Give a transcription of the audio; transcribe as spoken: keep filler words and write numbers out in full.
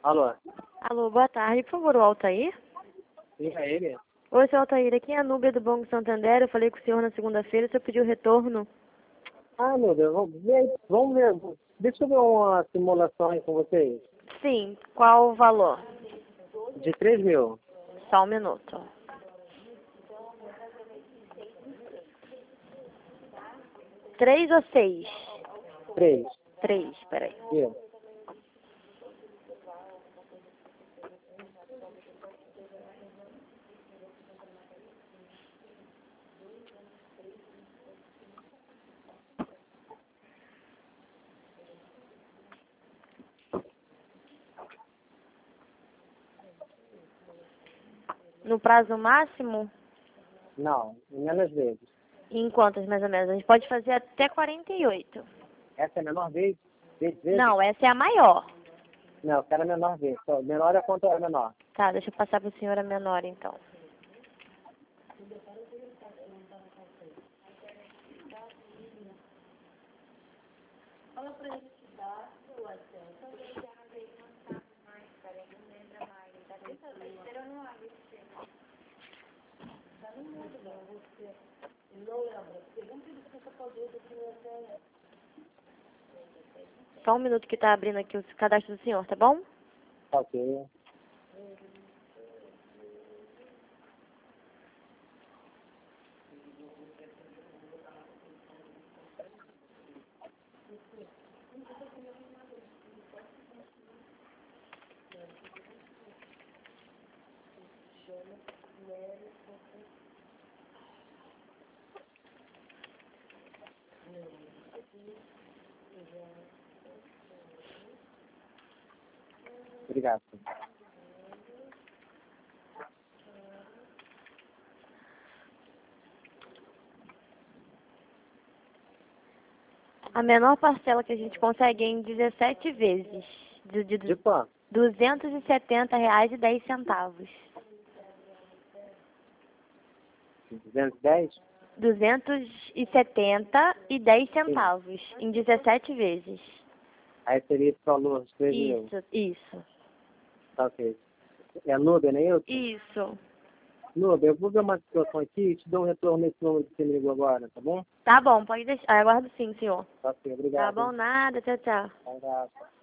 Alô? Alô, boa tarde. Por favor, o Altair? Sim, é ele? Oi, seu Altair. Aqui é a Núbia do Banco Santander. Eu falei com o senhor na segunda-feira. O senhor pediu retorno. Ah, meu Deus, vamos ver, vamos ver. Deixa eu ver uma simulação aí com vocês. Sim. Qual o valor? De três mil. Só um minuto. Três ou seis? Três. Três, peraí. Isso. No prazo máximo? Não, menos vezes. Em quantas, mais ou menos? A gente pode fazer até quarenta e oito. Essa é a menor vez? Vez, vezes? Não, essa é a maior. Não, eu quero a menor vez. Só, menor é quanto é menor? Tá, deixa eu passar para o senhor a menor, então. Só um minuto que tá abrindo aqui o cadastro do senhor, tá bom? Ok. Obrigado. A menor parcela que a gente consegue é em dezessete vezes. De, de, De quanto? duzentos e setenta reais e dez centavos. duzentos e dez? duzentos e setenta e dez centavos. Em dezessete vezes. Aí seria esse valor de três mil. Isso, isso. Tá ok. É a Nubia, não é eu? Isso. Nubia, eu vou ver uma situação aqui e te dou um retorno nesse número que você me ligou agora, tá bom? Tá bom, pode deixar. Aguardo sim, senhor. Tá ok, Tá obrigado. bom, nada. Tchau, tchau. Obrigado.